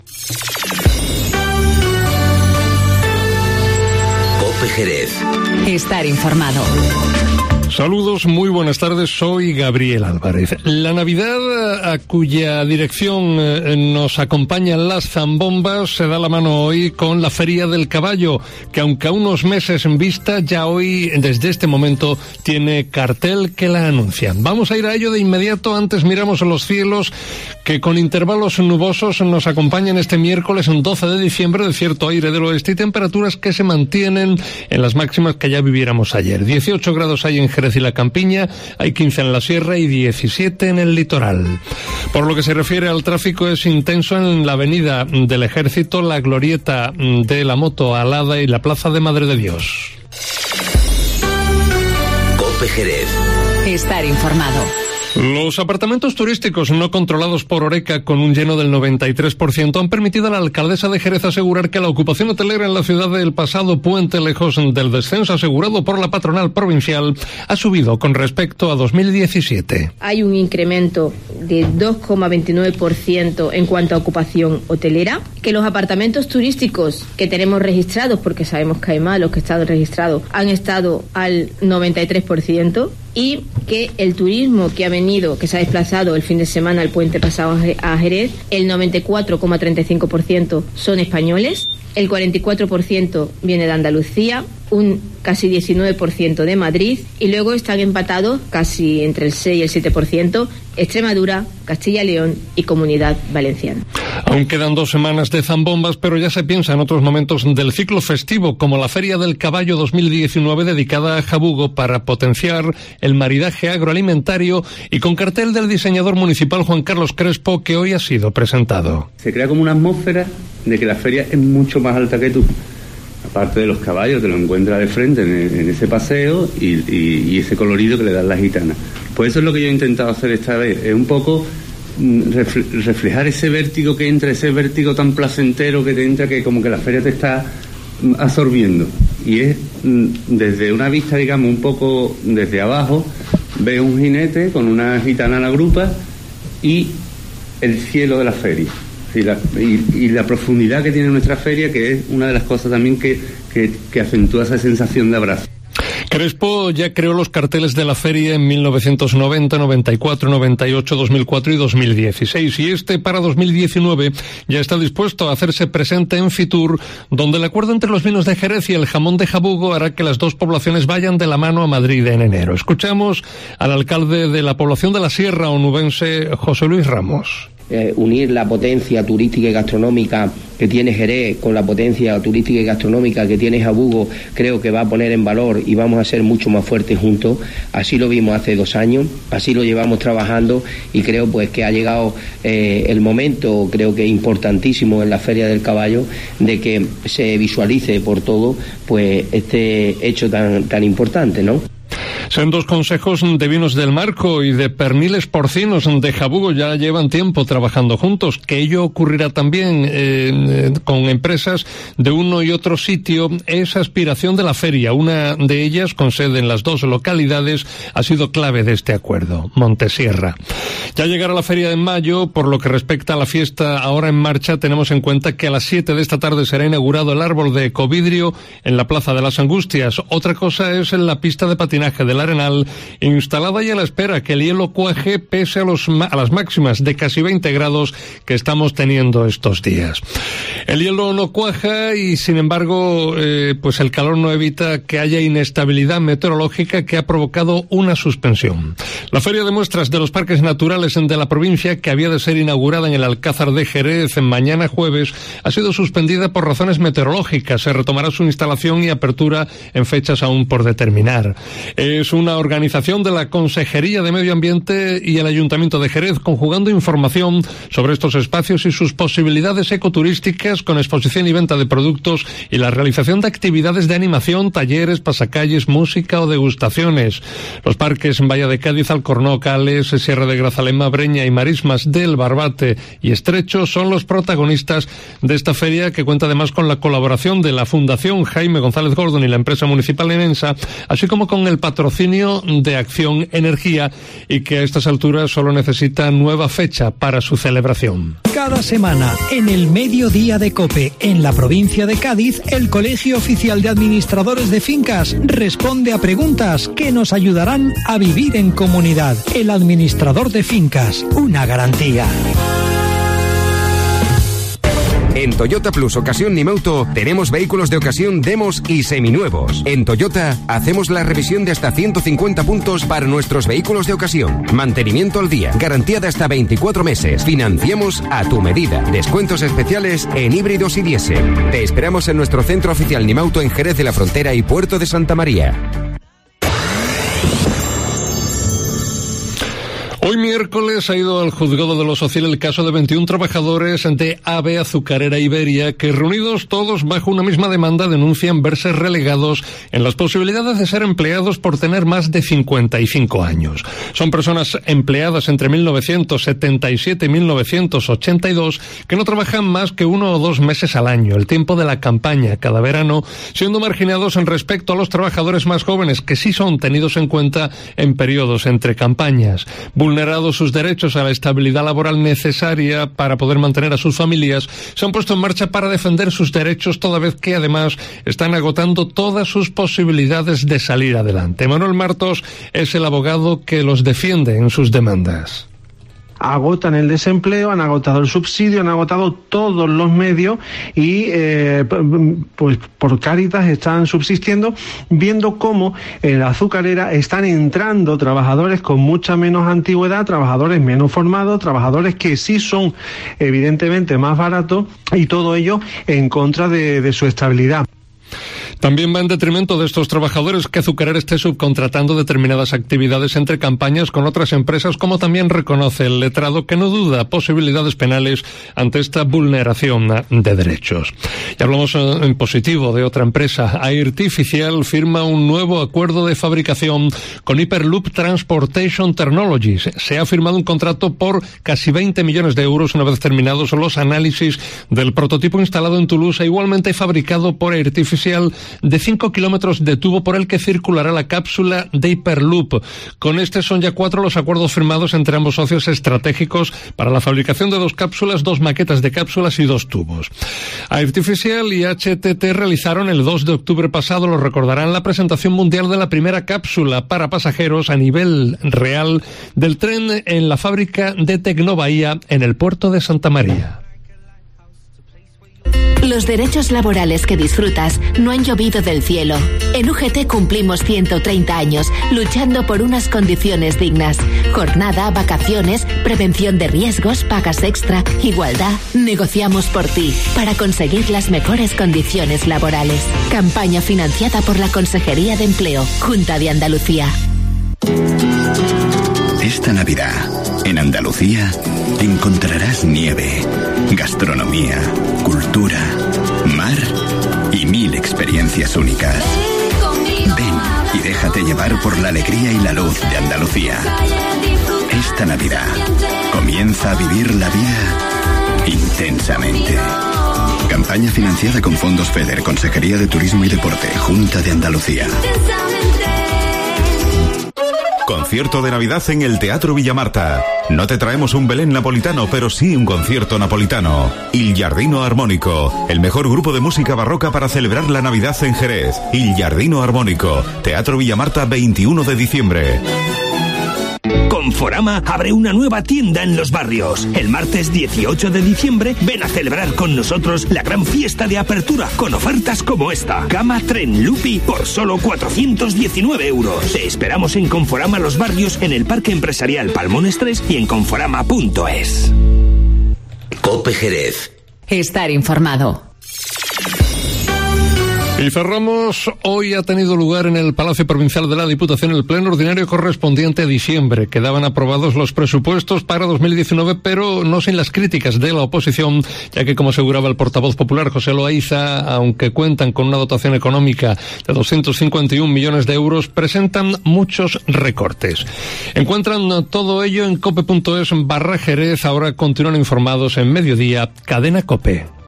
COPE Jerez. Estar informado. Saludos, muy buenas tardes, soy Gabriel Álvarez. La Navidad, a cuya dirección nos acompañan las zambombas, se da la mano hoy con la Feria del Caballo, que aunque a unos meses en vista, ya hoy, desde este momento, tiene cartel que la anuncia. Vamos a ir a ello de inmediato. Antes miramos a los cielos, que con intervalos nubosos nos acompañan este miércoles 12 de diciembre, de cierto aire del oeste y temperaturas que se mantienen en las máximas que ya viviéramos ayer. 18 grados hay en Jerez y la Campiña, hay 15 en la Sierra y 17 en el litoral. Por lo que se refiere al tráfico, es intenso en la avenida del Ejército, la glorieta de la Moto Alada y la Plaza de Madre de Dios. COPE Jerez. Estar informado. Los apartamentos turísticos no controlados por Horeca, con un lleno del 93%, han permitido a la alcaldesa de Jerez asegurar que la ocupación hotelera en la ciudad del pasado puente, lejos del descenso asegurado por la patronal provincial, ha subido con respecto a 2017. Hay un incremento de 2,29% en cuanto a ocupación hotelera, que los apartamentos turísticos que tenemos registrados, porque sabemos que hay más, los que están registrados, han estado al 93%, y que el turismo que ha venido, que se ha desplazado el fin de semana, el puente pasado a Jerez, el 94,35% son españoles, el 44% viene de Andalucía, un casi 19% de Madrid, y luego están empatados casi entre el 6 y el 7% Extremadura, Castilla y León y Comunidad Valenciana. Aún quedan 2 semanas de zambombas, pero ya se piensa en otros momentos del ciclo festivo, como la Feria del Caballo 2019 dedicada a Jabugo, para potenciar el maridaje agroalimentario y con cartel del diseñador municipal Juan Carlos Crespo, que hoy ha sido presentado. Se crea como una atmósfera de que la feria es mucho más alta que tú. Aparte de los caballos, te lo encuentras de frente en ese paseo y ese colorido que le dan las gitanas. Pues eso es lo que yo he intentado hacer esta vez, es un poco reflejar ese vértigo que entra, ese vértigo tan placentero que te entra, que como que la feria te está absorbiendo. Y es desde una vista, digamos, un poco desde abajo, ves un jinete con una gitana a la grupa y el cielo de la feria. Y la profundidad que tiene nuestra feria, que es una de las cosas también que acentúa esa sensación de abrazo. Crespo ya creó los carteles de la feria en 1990, 94, 98, 2004 y 2016, y este para 2019 ya está dispuesto a hacerse presente en Fitur, donde el acuerdo entre los vinos de Jerez y el jamón de Jabugo hará que las dos poblaciones vayan de la mano a Madrid en enero. Escuchamos al alcalde de la población de la Sierra onubense, José Luis Ramos. Unir la potencia turística y gastronómica que tiene Jerez con la potencia turística y gastronómica que tiene Jabugo, creo que va a poner en valor y vamos a ser mucho más fuertes juntos. Así lo vimos hace 2 años, así lo llevamos trabajando, y creo pues que ha llegado el momento, creo que importantísimo en la Feria del Caballo, de que se visualice por todo pues este hecho tan importante, ¿no? Sendos consejos de vinos del Marco y de perniles porcinos de Jabugo ya llevan tiempo trabajando juntos. Que ello ocurrirá también con empresas de uno y otro sitio es aspiración de la feria. Una de ellas, con sede en las 2 localidades, ha sido clave de este acuerdo, Montesierra. Ya llegará la feria en mayo. Por lo que respecta a la fiesta ahora en marcha, tenemos en cuenta que a las 7 de esta tarde será inaugurado el árbol de ecovidrio en la Plaza de las Angustias. Otra cosa es en la pista de patinaje del Arenal, instalada y a la espera que el hielo cuaje pese a las máximas de casi 20 grados que estamos teniendo estos días. El hielo no cuaja y, sin embargo, pues el calor no evita que haya inestabilidad meteorológica que ha provocado una suspensión. La Feria de Muestras de los Parques Naturales de la provincia, que había de ser inaugurada en el Alcázar de Jerez mañana jueves, ha sido suspendida por razones meteorológicas. Se retomará su instalación y apertura en fechas aún por determinar. Es una organización de la Consejería de Medio Ambiente y el Ayuntamiento de Jerez, conjugando información sobre estos espacios y sus posibilidades ecoturísticas, con exposición y venta de productos y la realización de actividades de animación, talleres, pasacalles, música o degustaciones. Los parques en Valle de Cádiz, Alcornó, Cales, Sierra de Grazalema, Breña y Marismas del Barbate y Estrecho son los protagonistas de esta feria, que cuenta además con la colaboración de la Fundación Jaime González Gordon y la empresa municipal Enensa, así como con el patrocinio patrocinio de Acción Energía y que a estas alturas solo necesita nueva fecha para su celebración. Cada semana, en el mediodía de COPE, en la provincia de Cádiz, el Colegio Oficial de Administradores de Fincas responde a preguntas que nos ayudarán a vivir en comunidad. El administrador de fincas, una garantía. En Toyota Plus Ocasión Nimauto tenemos vehículos de ocasión demos y seminuevos. En Toyota hacemos la revisión de hasta 150 puntos para nuestros vehículos de ocasión. Mantenimiento al día, garantía de hasta 24 meses. Financiamos a tu medida. Descuentos especiales en híbridos y diésel. Te esperamos en nuestro centro oficial Nimauto en Jerez de la Frontera y Puerto de Santa María. Hoy miércoles ha ido al juzgado de lo social el caso de 21 trabajadores de AB Azucarera Iberia que, reunidos todos bajo una misma demanda, denuncian verse relegados en las posibilidades de ser empleados por tener más de 55 años. Son personas empleadas entre 1977 y 1982 que no trabajan más que 1 o 2 meses al año, el tiempo de la campaña, cada verano, siendo marginados en respecto a los trabajadores más jóvenes que sí son tenidos en cuenta en periodos entre campañas. Vulnerados sus derechos a la estabilidad laboral necesaria para poder mantener a sus familias, se han puesto en marcha para defender sus derechos, toda vez que además están agotando todas sus posibilidades de salir adelante. Manuel Martos es el abogado que los defiende en sus demandas. Agotan el desempleo, han agotado el subsidio, han agotado todos los medios y pues por Cáritas están subsistiendo, viendo cómo en la azucarera están entrando trabajadores con mucha menos antigüedad, trabajadores menos formados, trabajadores que sí son evidentemente más baratos, y todo ello en contra de su estabilidad. También va en detrimento de estos trabajadores que Azucarera esté subcontratando determinadas actividades entre campañas con otras empresas, como también reconoce el letrado, que no duda posibilidades penales ante esta vulneración de derechos. Y hablamos en positivo de otra empresa. Airtificial firma un nuevo acuerdo de fabricación con Hyperloop Transportation Technologies. Se ha firmado un contrato por casi 20 millones de euros una vez terminados los análisis del prototipo instalado en Toulouse e igualmente fabricado por Airtificial, de 5 kilómetros de tubo por el que circulará la cápsula de Hyperloop. Con este son ya 4 los acuerdos firmados entre ambos socios estratégicos para la fabricación de 2 cápsulas, 2 maquetas de cápsulas y 2 tubos. Artificial y HTT realizaron el 2 de octubre pasado, lo recordarán, la presentación mundial de la primera cápsula para pasajeros a nivel real del tren en la fábrica de Tecnobahía en el puerto de Santa María. Los derechos laborales que disfrutas no han llovido del cielo. En UGT cumplimos 130 años luchando por unas condiciones dignas. Jornada, vacaciones, prevención de riesgos, pagas extra, igualdad. Negociamos por ti para conseguir las mejores condiciones laborales. Campaña financiada por la Consejería de Empleo, Junta de Andalucía. Esta Navidad, en Andalucía, encontrarás nieve, gastronomía, cultura, mar y 1000 experiencias únicas. Ven y déjate llevar por la alegría y la luz de Andalucía. Esta Navidad, comienza a vivir la vida intensamente. Campaña financiada con fondos FEDER, Consejería de Turismo y Deporte, Junta de Andalucía. Concierto de Navidad en el Teatro Villamarta. No te traemos un Belén napolitano, pero sí un concierto napolitano. Il Giardino Armónico, el mejor grupo de música barroca para celebrar la Navidad en Jerez. Il Giardino Armónico, Teatro Villamarta, 21 de diciembre. Conforama abre una nueva tienda en Los Barrios. El martes 18 de diciembre ven a celebrar con nosotros la gran fiesta de apertura con ofertas como esta. Cama Tren Lupi por solo 419 euros. Te esperamos en Conforama Los Barrios, en el Parque Empresarial Palmones 3 y en conforama.es. COPE Jerez. Estar informado. Y cerramos. Hoy ha tenido lugar en el Palacio Provincial de la Diputación el pleno ordinario correspondiente a diciembre. Quedaban aprobados los presupuestos para 2019, pero no sin las críticas de la oposición, ya que, como aseguraba el portavoz popular José Loaiza, aunque cuentan con una dotación económica de 251 millones de euros, presentan muchos recortes. Encuentran todo ello en cope.es/Jerez. Ahora continúan informados en Mediodía, Cadena COPE.